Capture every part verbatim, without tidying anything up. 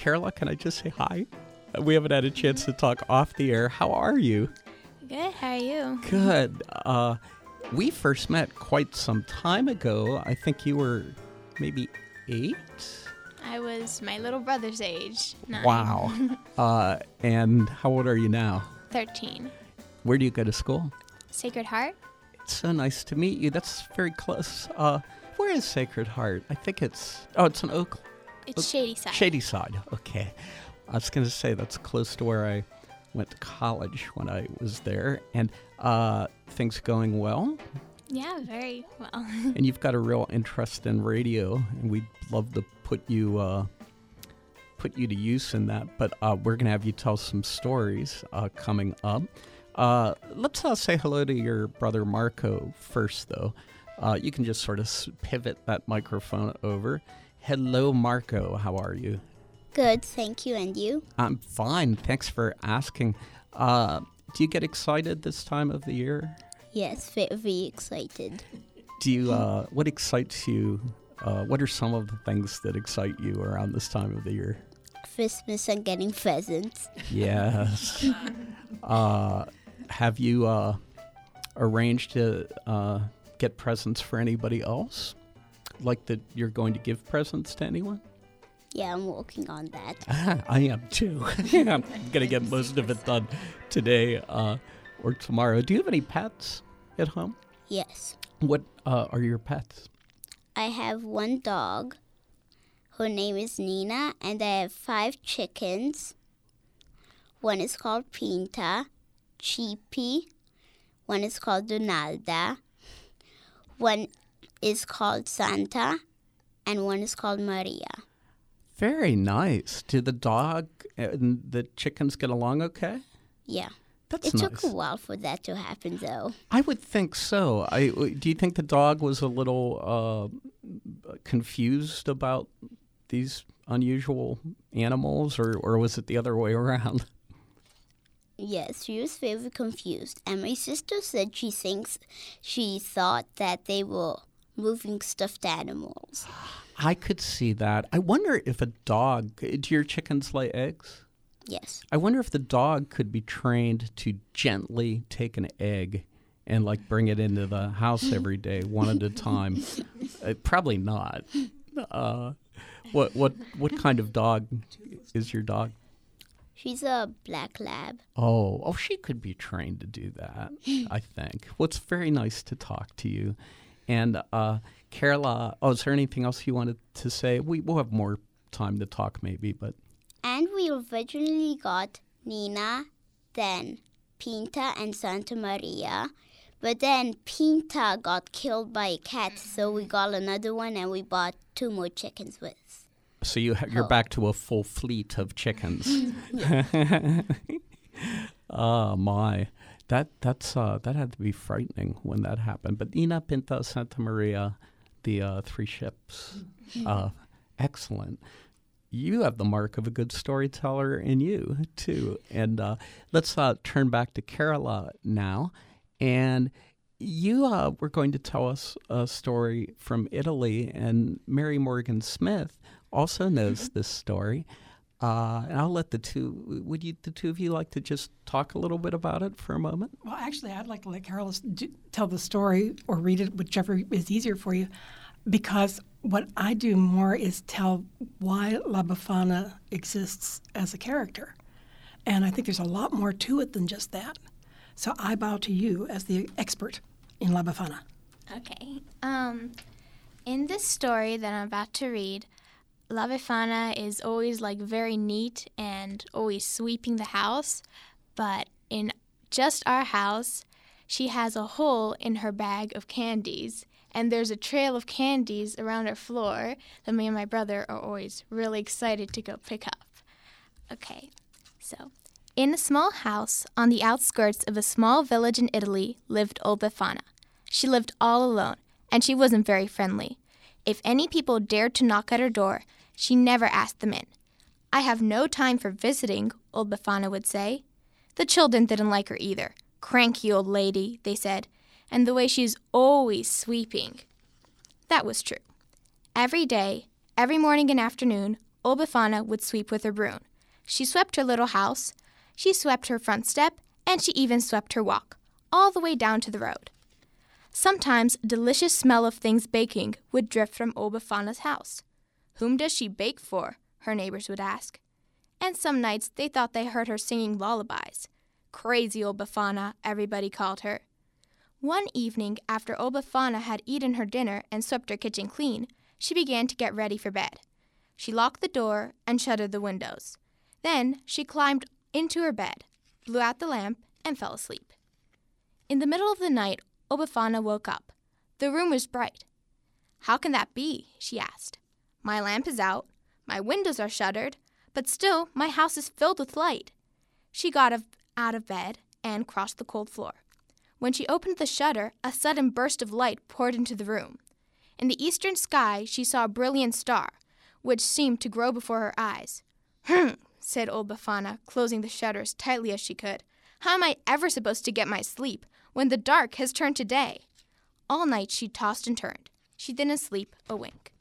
Carola, can I just say hi? We haven't had a chance to talk off the air. How are you? Good. How are you? Good. Uh, we first met quite some time ago. I think you were maybe eight? I was my little brother's age. Nine. Wow. uh, and how old are you now? thirteen. Where do you go to school? Sacred Heart? It's so nice to meet you. That's very close. Uh, where is Sacred Heart? I think it's... Oh, it's in Oak... It's Shady Side. Shady Side. Okay. I was going to say that's close to where I went to college when I was there. And uh, things going well? Yeah, very well. And you've got a real interest in radio, and we'd love to put you uh, put you to use in that. But uh, we're going to have you tell some stories uh, coming up. Uh, let's uh, say hello to your brother Marco first, though. Uh, you can just sort of pivot that microphone over. Hello, Marco. How are you? Good, thank you. And you? I'm fine. Thanks for asking. Uh, do you get excited this time of the year? Yes, very excited. Do you? Uh, what excites you? Uh, what are some of the things that excite you around this time of the year? Christmas and getting presents. Yes. uh, have you uh, arranged to uh, get presents for anybody else? Like that you're going to give presents to anyone? Yeah, I'm working on that. Ah, I am too. I'm going to get most of it done today uh, or tomorrow. Do you have any pets at home? Yes. What uh, are your pets? I have one dog. Her name is Nina, and I have five chickens. One is called Pinta, Chippy. One is called Donalda. One is called Santa, and one is called Maria. Very nice. Do the dog and the chickens get along okay? Yeah. That's it nice. took a while for that to happen, though. I would think so. I, do you think the dog was a little uh, confused about these unusual animals, or, or was it the other way around? Yes, she was very confused. And my sister said she thinks she thought that they were moving stuffed animals. I could see that. I wonder if a dog, do your chickens lay eggs? Yes. I wonder if the dog could be trained to gently take an egg and like bring it into the house every day, one at a time. Uh, probably not. Uh, what what what kind of dog is your dog? She's a black lab. Oh, oh, she could be trained to do that, I think. Well, it's very nice to talk to you. And uh, Carola, oh, is there anything else you wanted to say? We, we'll have more time to talk maybe, but... And we originally got Nina, then Pinta and Santa Maria. But then Pinta got killed by a cat, so we got another one and we bought two more chickens with. So you ha- you're Oh. back to a full fleet of chickens. Oh, my. That that's uh, that had to be frightening when that happened. But Nina, Pinta, Santa Maria, the uh, three ships, uh, excellent. You have the mark of a good storyteller in you, too. And uh, let's uh, turn back to Carola now. And you uh, were going to tell us a story from Italy, and Mary Morgan Smith also knows this story. Uh, and I'll let the two, would you, the two of you like to just talk a little bit about it for a moment? Well, actually, I'd like to let Carol do, tell the story or read it, whichever is easier for you, because what I do more is tell why La Befana exists as a character. And I think there's a lot more to it than just that. So I bow to you as the expert in La Befana. Okay. Um, in this story that I'm about to read, La Befana is always like very neat and always sweeping the house, but in just our house, she has a hole in her bag of candies, and there's a trail of candies around her floor that me and my brother are always really excited to go pick up. Okay, so in a small house on the outskirts of a small village in Italy lived old Befana. She lived all alone, and she wasn't very friendly. If any people dared to knock at her door, she never asked them in. "I have no time for visiting," old Befana would say. The children didn't like her either. "Cranky old lady," they said, and the way she's always sweeping. That was true. Every day, every morning and afternoon, old Befana would sweep with her broom. She swept her little house, she swept her front step, and she even swept her walk, all the way down to the road. Sometimes a delicious smell of things baking would drift from old Befana's house. "Whom does she bake for?" her neighbors would ask. And some nights they thought they heard her singing lullabies. Crazy old Befana, everybody called her. One evening, after old Befana had eaten her dinner and swept her kitchen clean, she began to get ready for bed. She locked the door and shuttered the windows. Then she climbed into her bed, blew out the lamp, and fell asleep. In the middle of the night, old Befana woke up. The room was bright. "How can that be?" she asked. "My lamp is out, my windows are shuttered, but still my house is filled with light." She got out of bed and crossed the cold floor. When she opened the shutter, a sudden burst of light poured into the room. In the eastern sky, she saw a brilliant star, which seemed to grow before her eyes. "Hm," said old Befana, closing the shutter as tightly as she could. "How am I ever supposed to get my sleep when the dark has turned to day?" All night she tossed and turned. She didn't sleep a wink.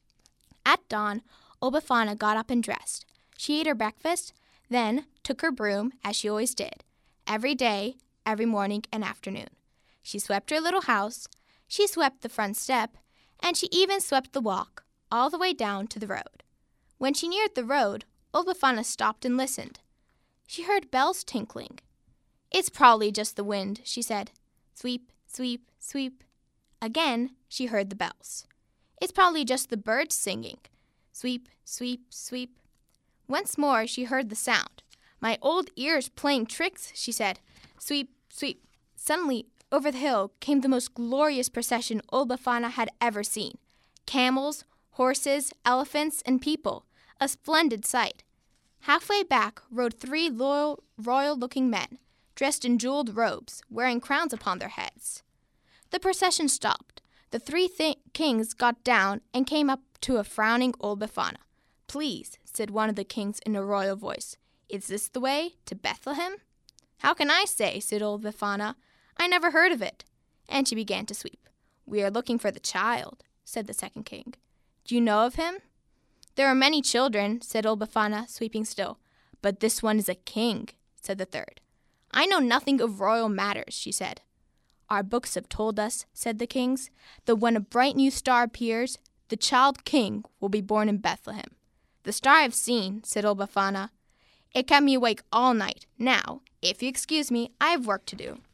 At dawn, old Befana got up and dressed. She ate her breakfast, then took her broom, as she always did, every day, every morning and afternoon. She swept her little house, she swept the front step, and she even swept the walk, all the way down to the road. When she neared the road, old Befana stopped and listened. She heard bells tinkling. "It's probably just the wind," she said. Sweep, sweep, sweep. Again, she heard the bells. "It's probably just the birds singing. Sweep, sweep, sweep." Once more she heard the sound. "My old ear's playing tricks," she said. Sweep, sweep. Suddenly, over the hill came the most glorious procession old Befana had ever seen. Camels, horses, elephants, and people. A splendid sight. Halfway back rode three loyal, royal-looking men, dressed in jeweled robes, wearing crowns upon their heads. The procession stopped. The three th- kings got down and came up to a frowning old Befana. "Please," said one of the kings in a royal voice, "is this the way to Bethlehem?" "How can I say?" said old Befana. "I never heard of it." And she began to sweep. "We are looking for the child," said the second king. "Do you know of him?" "There are many children," said old Befana, sweeping still. "But this one is a king," said the third. "I know nothing of royal matters," she said. "Our books have told us," said the kings, "that when a bright new star appears, the child king will be born in Bethlehem." "The star I've seen," said old Befana. "It kept me awake all night. Now, if you excuse me, I have work to do."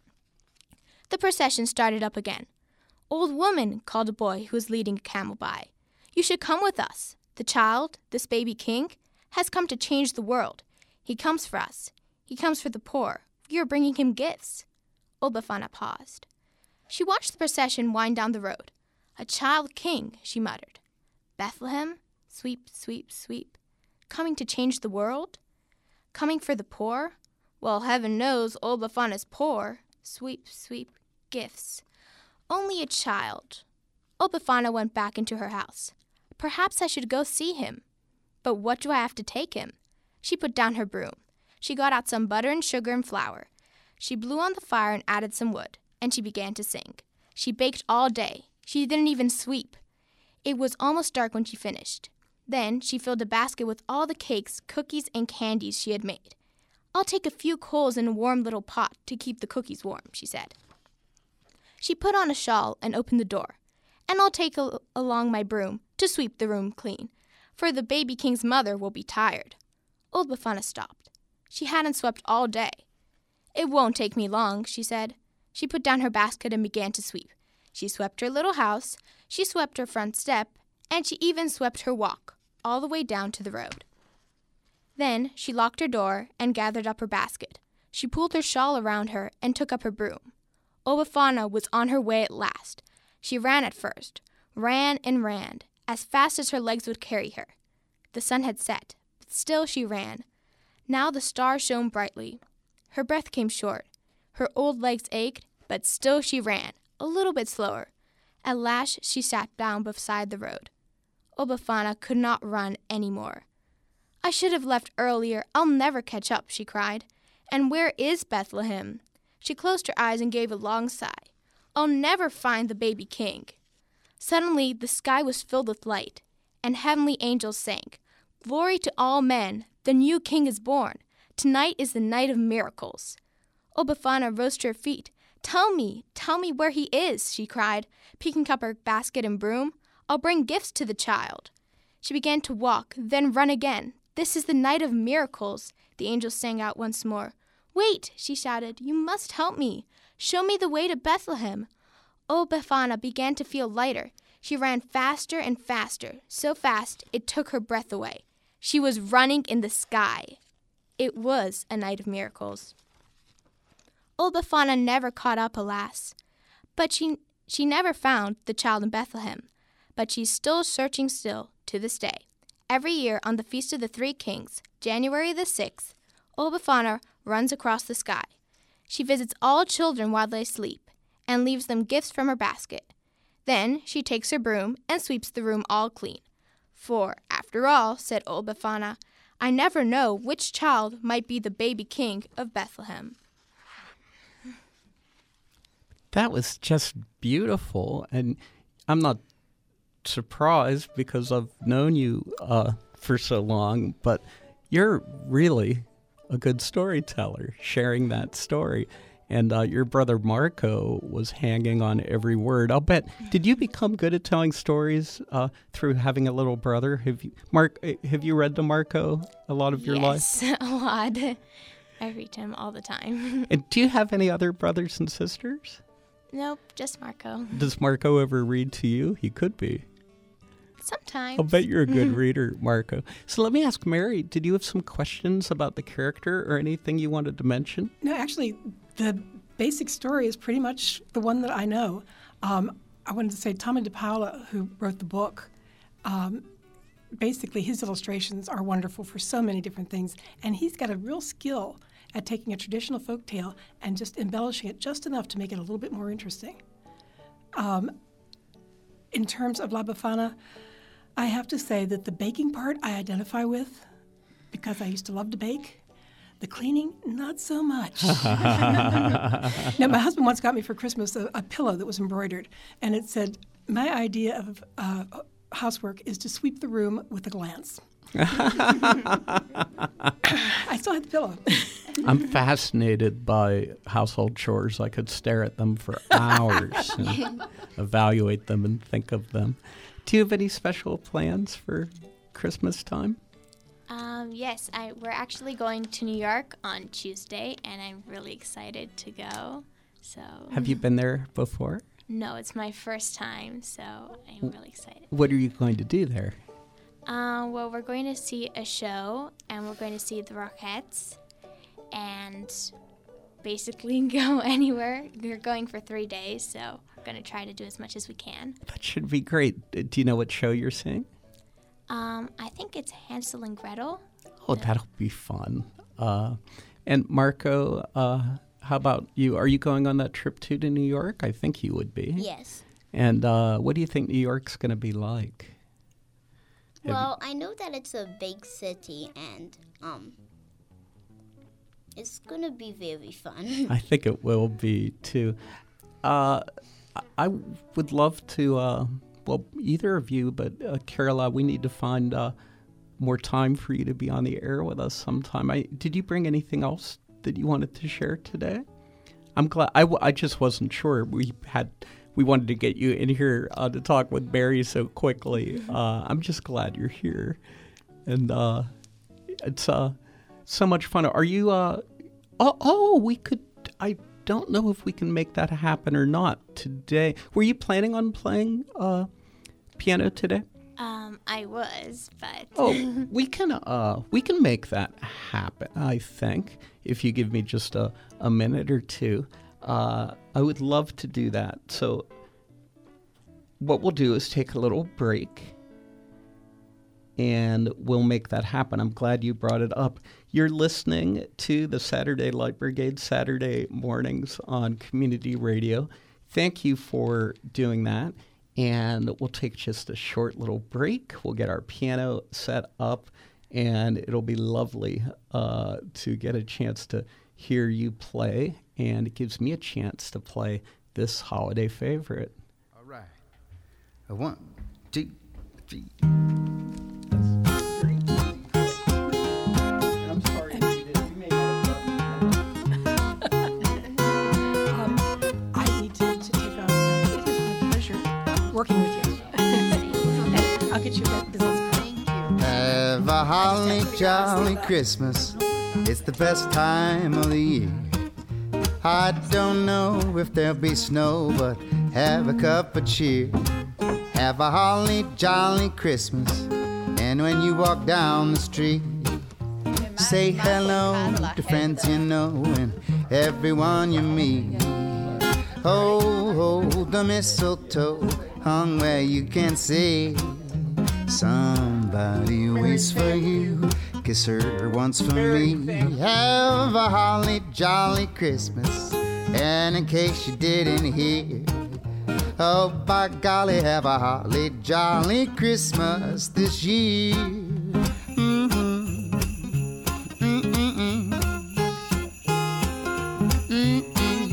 The procession started up again. "Old woman," called a boy who was leading a camel by, "you should come with us. The child, this baby king, has come to change the world. He comes for us. He comes for the poor. We are bringing him gifts." Old Befana paused. She watched the procession wind down the road. "A child king," she muttered. "Bethlehem, sweep, sweep, sweep. Coming to change the world? Coming for the poor? Well, heaven knows old Befana's poor. Sweep, sweep, gifts. Only a child." Old Befana went back into her house. "Perhaps I should go see him. But what do I have to take him?" She put down her broom. She got out some butter and sugar and flour. She blew on the fire and added some wood, and she began to sing. She baked all day. She didn't even sweep. It was almost dark when she finished. Then she filled a basket with all the cakes, cookies, and candies she had made. "I'll take a few coals in a warm little pot to keep the cookies warm," she said. She put on a shawl and opened the door. "And I'll take a- along my broom to sweep the room clean, for the baby king's mother will be tired." Old Befana stopped. She hadn't swept all day. "It won't take me long," she said. She put down her basket and began to sweep. She swept her little house, she swept her front step, and she even swept her walk, all the way down to the road. Then she locked her door and gathered up her basket. She pulled her shawl around her and took up her broom. Old Befana was on her way at last. She ran at first, ran and ran, as fast as her legs would carry her. The sun had set, but still she ran. Now the stars shone brightly. Her breath came short. Her old legs ached, but still she ran, a little bit slower. At last she sat down beside the road. Old Befana could not run any more. "I should have left earlier. I'll never catch up," she cried. "And where is Bethlehem?" She closed her eyes and gave a long sigh. "I'll never find the baby king." Suddenly the sky was filled with light, and heavenly angels sang, Glory to all men, the new king is born. Tonight is the night of miracles. Old Befana rose to her feet. Tell me, tell me where he is, she cried, picking up her basket and broom. I'll bring gifts to the child. She began to walk, then run again. This is the night of miracles, the angel sang out once more. Wait, she shouted, you must help me. Show me the way to Bethlehem. Old Befana began to feel lighter. She ran faster and faster, so fast it took her breath away. She was running in the sky. It was a night of miracles. Old Befana never caught up, alas. But she she never found the child in Bethlehem. But she's still searching still to this day. Every year on the Feast of the Three Kings, January the sixth, Old Befana runs across the sky. She visits all children while they sleep and leaves them gifts from her basket. Then she takes her broom and sweeps the room all clean. For, after all, said Old Befana, I never know which child might be the baby king of Bethlehem. That was just beautiful, and I'm not surprised because I've known you uh, for so long, but you're really a good storyteller, sharing that story. And uh, your brother Marco was hanging on every word. I'll bet. Did you become good at telling stories uh, through having a little brother? Have you, Mark? Have you read to Marco a lot of your yes, life? Yes, a lot. I read to him all the time. And do you have any other brothers and sisters? Nope, just Marco. Does Marco ever read to you? He could be. Sometimes. I'll bet you're a good reader, Marco. So let me ask Mary, did you have some questions about the character or anything you wanted to mention? No, actually, the basic story is pretty much the one that I know. Um, I wanted to say Tommy DePaola, who wrote the book, um, basically his illustrations are wonderful for so many different things, and he's got a real skill at taking a traditional folk tale and just embellishing it just enough to make it a little bit more interesting. Um, in terms of La Befana, I have to say that the baking part I identify with because I used to love to bake. The cleaning, not so much. Now, my husband once got me for Christmas a, a pillow that was embroidered, and it said, my idea of uh, housework is to sweep the room with a glance. I still had the pillow. I'm fascinated by household chores. I could stare at them for hours and evaluate them and think of them. Do you have any special plans for Christmas time? Um, yes, I, we're actually going to New York on Tuesday, and I'm really excited to go. So. Have you been there before? No, it's my first time, so I'm really excited. What are you going to do there? Uh, well, we're going to see a show, and we're going to see the Rockettes, and basically go anywhere. We're going for three days, so we're going to try to do as much as we can. That should be great. Do you know what show you're seeing? Um, I think it's Hansel and Gretel. Oh, that'll be fun. Uh, and Marco, uh, how about you? Are you going on that trip too to New York? I think you would be. Yes. And uh, what do you think New York's going to be like? Well, I know that it's a big city, and um, it's going to be very fun. I think it will be, too. Uh, I would love to, uh, well, either of you, but uh, Carola, we need to find uh, more time for you to be on the air with us sometime. I, did you bring anything else that you wanted to share today? I'm glad. I, w- I just wasn't sure. We had... We wanted to get you in here uh, to talk with Mary so quickly. Uh, I'm just glad you're here. And uh, it's uh, so much fun. Are you, uh, oh, oh, we could, I don't know if we can make that happen or not today. Were you planning on playing uh, piano today? Um, I was, but... Oh, we can, uh, we can make that happen, I think, if you give me just a, a minute or two. Uh, I would love to do that. So what we'll do is take a little break, and we'll make that happen. I'm glad you brought it up. You're listening to the Saturday Light Brigade Saturday mornings on Community Radio. Thank you for doing that. And we'll take just a short little break. We'll get our piano set up, and it'll be lovely uh, to get a chance to hear you play. And it gives me a chance to play this holiday favorite. All right. A one, two, three. jolly Christmas. It's the best time of the year. I don't know if there'll be snow, but have a cup of cheer. Have a holly jolly Christmas. And when you walk down the street, say hello to friends you know and everyone you meet. Ho, ho, the mistletoe hung where you can see. Somebody waits for you, kiss her once for me. Have a holly jolly Christmas. And in case you didn't hear, oh, by golly, have a holly jolly Christmas this year. Mm-hmm. Mm-mm-mm. Mm-mm.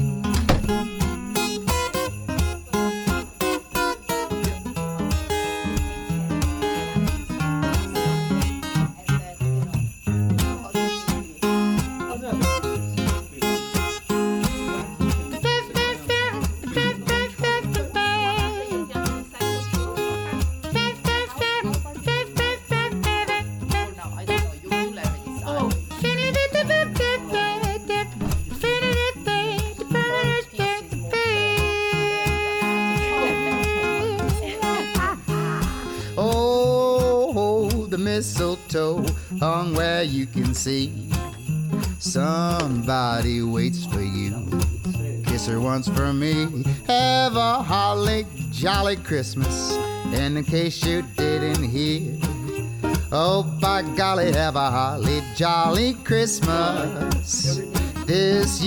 Mistletoe hung where you can see. Somebody waits for you, kiss her once for me. Have a holly jolly Christmas. And in case you didn't hear, oh, by golly, have a holly jolly Christmas this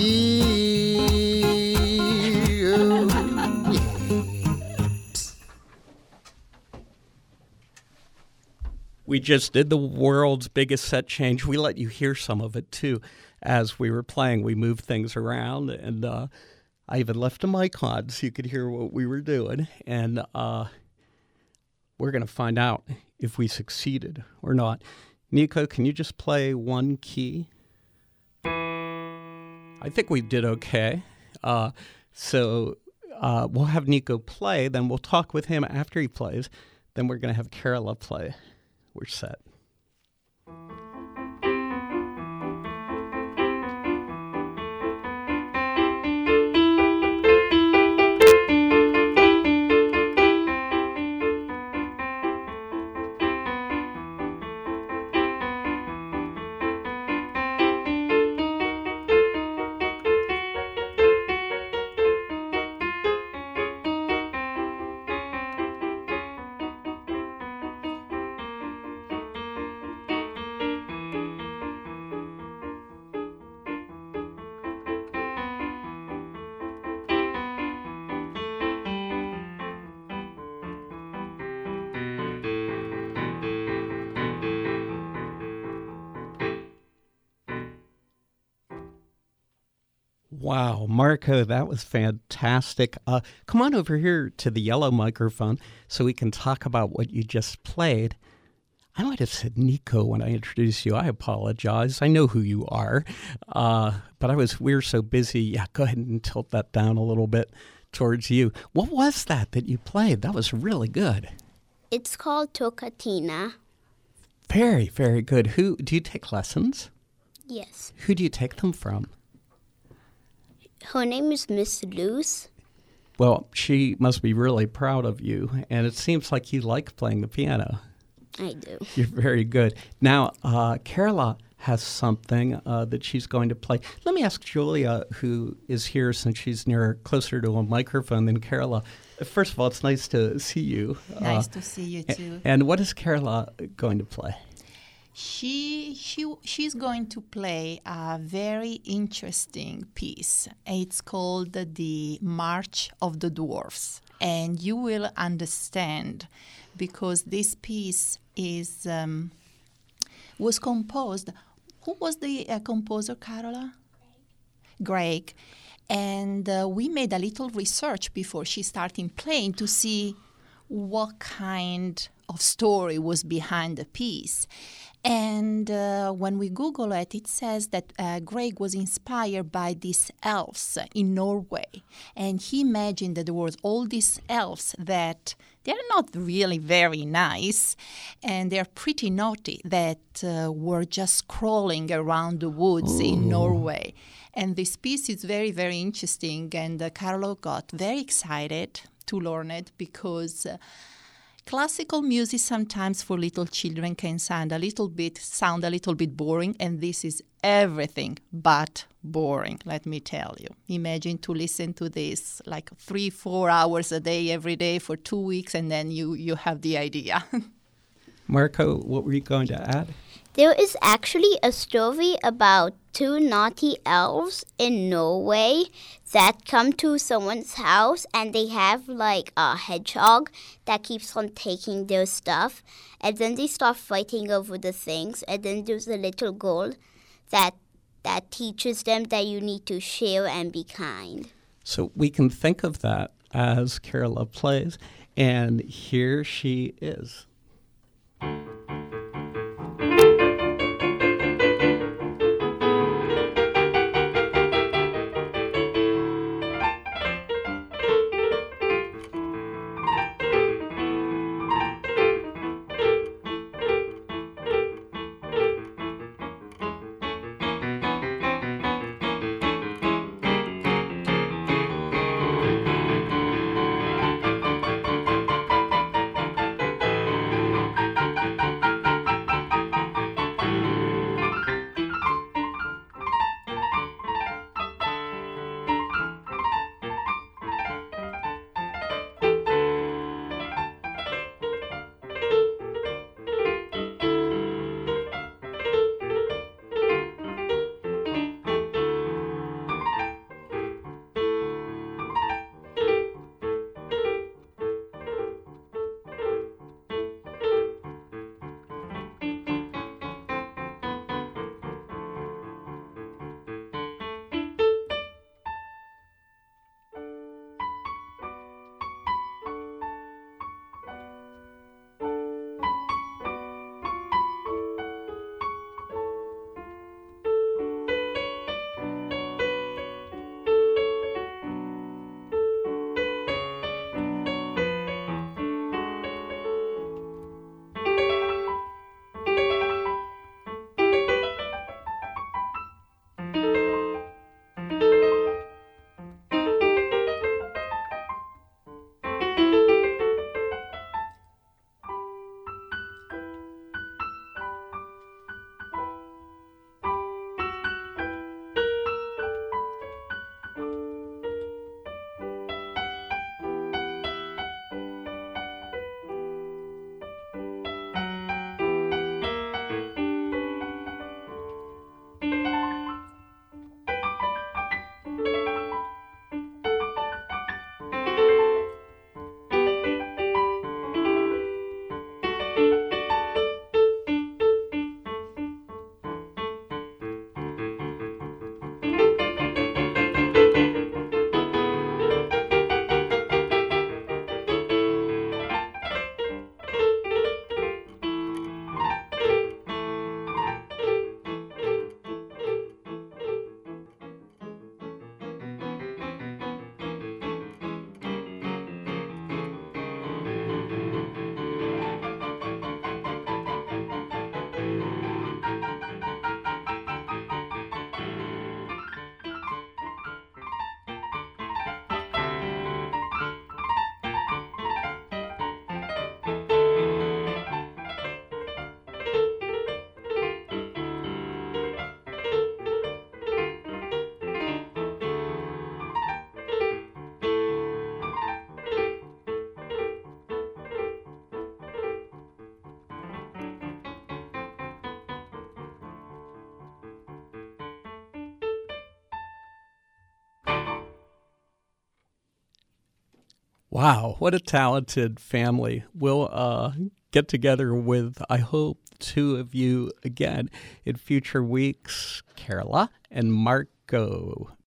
year. Ooh, yeah. We just did the world's biggest set change. We let you hear some of it, too. As we were playing, we moved things around, and uh, I even left a mic on so you could hear what we were doing. And uh, we're going to find out if we succeeded or not. Nico, can you just play one key? I think we did okay. Uh, so uh, we'll have Nico play, then we'll talk with him after he plays. Then we're going to have Carola play. We're set. Wow, Marco, that was fantastic. Uh, come on over here to the yellow microphone so we can talk about what you just played. I might have said Nico when I introduced you. I apologize. I know who you are. Uh, but I was we were so busy. Yeah, go ahead and tilt that down a little bit towards you. What was that that you played? That was really good. It's called Tocatina. Very, very good. Who do you take lessons? Yes. Who do you take them from? Her name is Miss Luce. Well, she must be really proud of you, and it seems like you like playing the piano. I do. You're very good. Now, uh, Carola has something uh, that she's going to play. Let me ask Julia, who is here since she's near closer to a microphone than Carola. First of all, it's nice to see you. Nice uh, to see you too. And what is Carola going to play? She she she's going to play a very interesting piece. It's called the March of the Dwarfs, and you will understand because this piece is um, was composed. Who was the uh, composer, Carola? Greg. And uh, we made a little research before she started playing to see what kind of story was behind the piece. And uh, when we Google it, it says that uh, Grieg was inspired by these elves in Norway. And he imagined that there was all these elves that they're not really very nice, and they're pretty naughty, that uh, were just crawling around the woods Ooh. in Norway. And this piece is very, very interesting, and uh, Carlo got very excited to learn it because uh, classical music sometimes for little children can sound a little bit sound a little bit boring, and this is everything but boring, let me tell you. Imagine to listen to this like three, four hours a day every day for two weeks, and then you, you have the idea. Marco, what were you going to add? There is actually a story about two naughty elves in Norway that come to someone's house, and they have like a hedgehog that keeps on taking their stuff, and then they start fighting over the things, and then there's a little girl that that teaches them that you need to share and be kind. So we can think of that as Carola plays, and here she is. Wow, what a talented family. We'll uh, get together with, I hope, two of you again in future weeks, Carola and Marco.